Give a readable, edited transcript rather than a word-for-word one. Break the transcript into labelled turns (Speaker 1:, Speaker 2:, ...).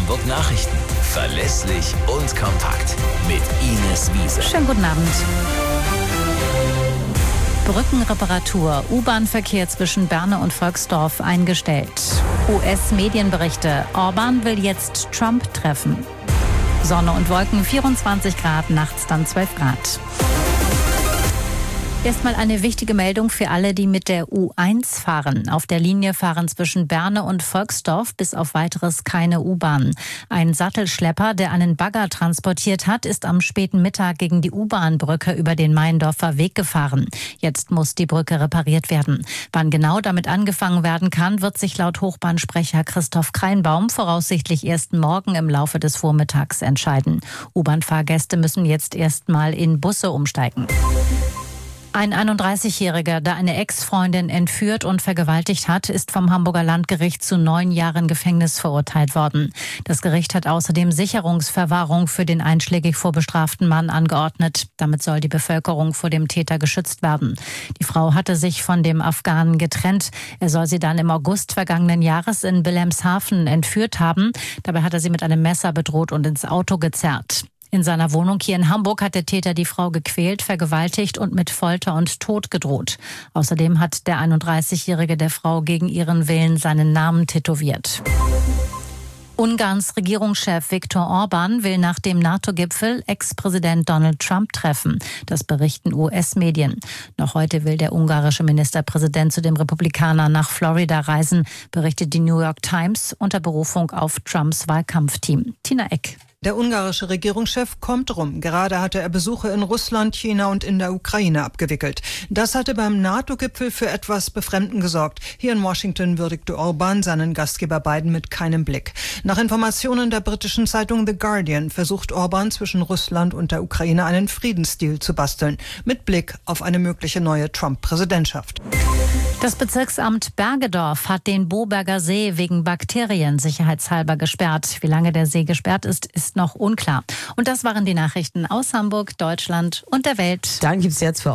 Speaker 1: Hamburg Nachrichten. Verlässlich und kompakt. Mit Ines Wiese.
Speaker 2: Schönen guten Abend. Brückenreparatur, U-Bahn-Verkehr zwischen Berne und Volksdorf eingestellt. US-Medienberichte, Orban will jetzt Trump treffen. Sonne und Wolken, 24 Grad, nachts dann 12 Grad. Erstmal eine wichtige Meldung für alle, die mit der U1 fahren. Auf der Linie fahren zwischen Berne und Volksdorf bis auf Weiteres keine U-Bahn. Ein Sattelschlepper, der einen Bagger transportiert hat, ist am späten Mittag gegen die U-Bahn-Brücke über den Meiendorfer Weg gefahren. Jetzt muss die Brücke repariert werden. Wann genau damit angefangen werden kann, wird sich laut Hochbahnsprecher Christoph Kreinbaum voraussichtlich erst morgen im Laufe des Vormittags entscheiden. U-Bahn-Fahrgäste müssen jetzt erstmal in Busse umsteigen. Ein 31-Jähriger, der eine Ex-Freundin entführt und vergewaltigt hat, ist vom Hamburger Landgericht zu 9 Jahren Gefängnis verurteilt worden. Das Gericht hat außerdem Sicherungsverwahrung für den einschlägig vorbestraften Mann angeordnet. Damit soll die Bevölkerung vor dem Täter geschützt werden. Die Frau hatte sich von dem Afghanen getrennt. Er soll sie dann im August vergangenen Jahres in Wilhelmshaven entführt haben. Dabei hat er sie mit einem Messer bedroht und ins Auto gezerrt. In seiner Wohnung hier in Hamburg hat der Täter die Frau gequält, vergewaltigt und mit Folter und Tod gedroht. Außerdem hat der 31-Jährige der Frau gegen ihren Willen seinen Namen tätowiert. Ungarns Regierungschef Viktor Orban will nach dem NATO-Gipfel Ex-Präsident Donald Trump treffen. Das berichten US-Medien. Noch heute will der ungarische Ministerpräsident zu dem Republikaner nach Florida reisen, berichtet die New York Times unter Berufung auf Trumps Wahlkampfteam. Tina Eck.
Speaker 3: Der ungarische Regierungschef kommt rum. Gerade hatte er Besuche in Russland, China und in der Ukraine abgewickelt. Das hatte beim NATO-Gipfel für etwas Befremden gesorgt. Hier in Washington würdigte Orban seinen Gastgeber Biden mit keinem Blick. Nach Informationen der britischen Zeitung The Guardian versucht Orban zwischen Russland und der Ukraine einen Friedensdeal zu basteln. Mit Blick auf eine mögliche neue Trump-Präsidentschaft.
Speaker 2: Das Bezirksamt Bergedorf hat den Boberger See wegen Bakterien sicherheitshalber gesperrt. Wie lange der See gesperrt ist, ist noch unklar. Und das waren die Nachrichten aus Hamburg, Deutschland und der Welt.
Speaker 4: Dann gibt's jetzt für